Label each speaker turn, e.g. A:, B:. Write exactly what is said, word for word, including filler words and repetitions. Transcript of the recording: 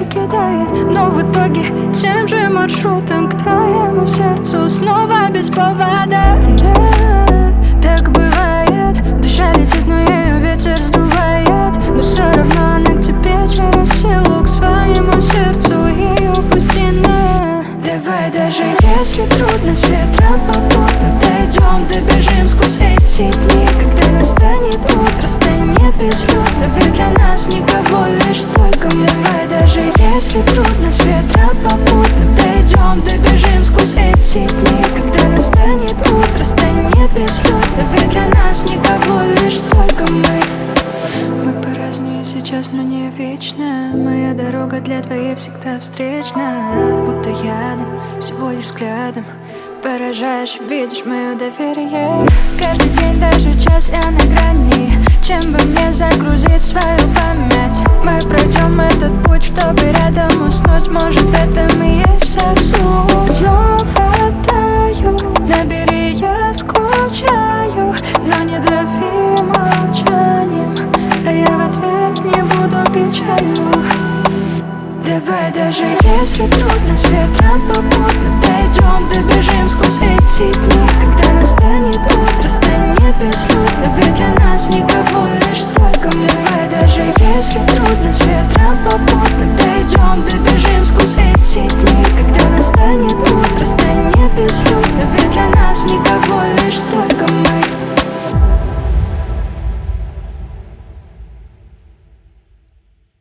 A: кидает. Но в итоге тем же маршрутом к твоему сердцу снова без повода. Да, так бывает, душа летит, но ее ветер сдувает. Но все равно она к тебе через силу, к своему сердцу ее пустина. Давай, даже если трудно, с ветром попутно дойдем, добежим сквозь эти дни. Когда настанет утро, станет безлюдно, ведь для нас никого, лишь только мы. Давай, даже если трудно, с ветром попутно дойдем, добежим сквозь эти дни. Когда настанет утро, станет безлюдно, ведь для нас никого, лишь только мы. Мы поразнее сейчас, но не вечно. Моя дорога для твоей всегда встречна. Будто ядом, всего лишь взглядом поражаешь, видишь мое доверие. Каждый день, даже час я на грани. Чем бы мне загрузить свою память? Мы пройдем этот путь, чтобы рядом уснуть. Может, в этом и есть вся суть. Снова таю над